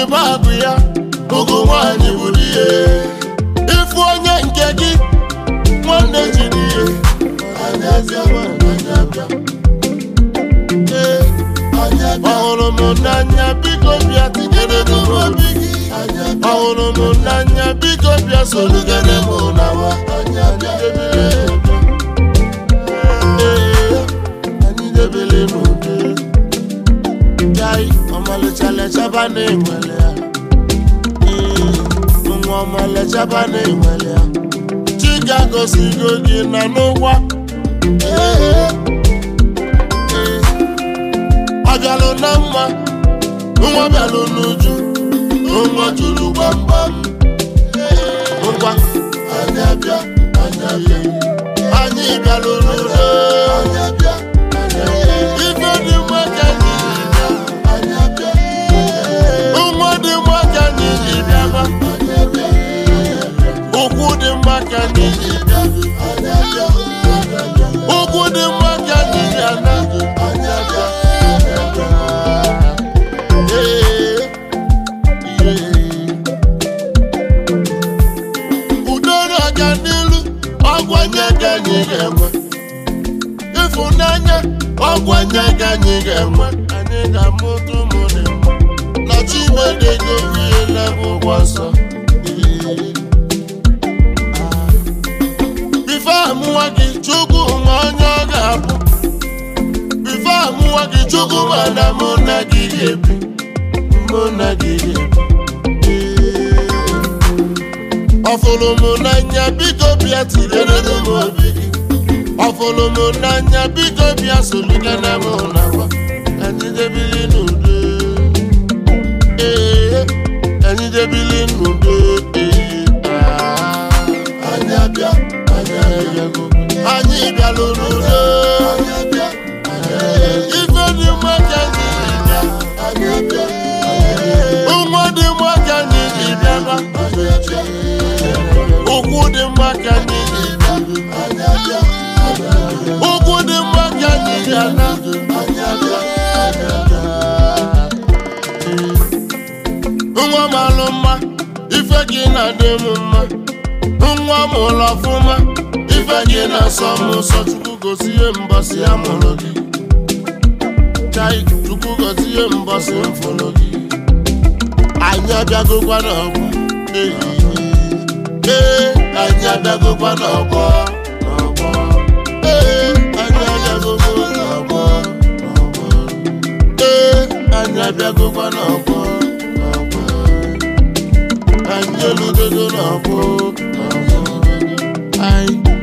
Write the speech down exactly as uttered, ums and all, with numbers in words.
nwaanyị bụ agụ ya ogo nwaanyị bụ di ya ifu onye nke gị nwanne jiri ihe ọhụrụ m n'anya biko bịa tinyere n'obi gị ọhụrụ m n'anya biko bịa solugere m n'awa anyị debele n'oge jai ọmalịcha lechaba na-enwele ya nwa ọmalịchaba na-enwele ya Chika gosigo gị na n'ụgwa ọ bịalụ na mma nwa bịalụ n'uju nwa juru gbamgbam ngwa anyị abịa anyị abịa anyị bịalụ n'udo ife dị mma ka anyị bịa nwa dị mma ka anyị ji bịa ụkwụ dị mma ka anyị ji bịa ụkwụ dị mma ka anyị ji ana ịfụnanya ọgwanye ka anyị ga-enwe anyị ga-amụta ụmụ dị mma na Chimedego wiele ụgwọ nsọ bife amụwa gị Chukwu ma onye ọ ga-abụ bife amụwa gị Chukwu mana mụ na gị ga-ebi mụ na gị ga-ebi ọfụrụ m n'anya biko bịa tinyere m obi gị ọfụrụ m n'anya biko bịa solugana m n'awa anyị debili n'udo ee anyị debili n'udo ee anyị abịa anyị abịa anyị bịalụ n'udo ife dị mma ka anyị bịa anyị abịa nwa dị mma ka anyị ji bịa ụkwụ dị mma ka anyị ji bịa ụkwụ dị mma ka anyị ji ana nwa m alụ mma ife gị na-adị m mma nwa m ụlọ ọfụma ife gị na-asọ m ụsọ Chukwu gozie mbọsị ya mụrụ gị chai Chukwu gozie mbọsị mfụrụ gị anyị abịagokwa n'ọgbọ ee anyị abịagokwa n'ọgbọ n'ọgbọ ee anyị abịagokwa n'ọgbọ n'ọgbọ ee anyị abịagokwa n'ọgbọ n'ọgbọ anyị eludogo n'ọgbọ n'ọgbọ anyị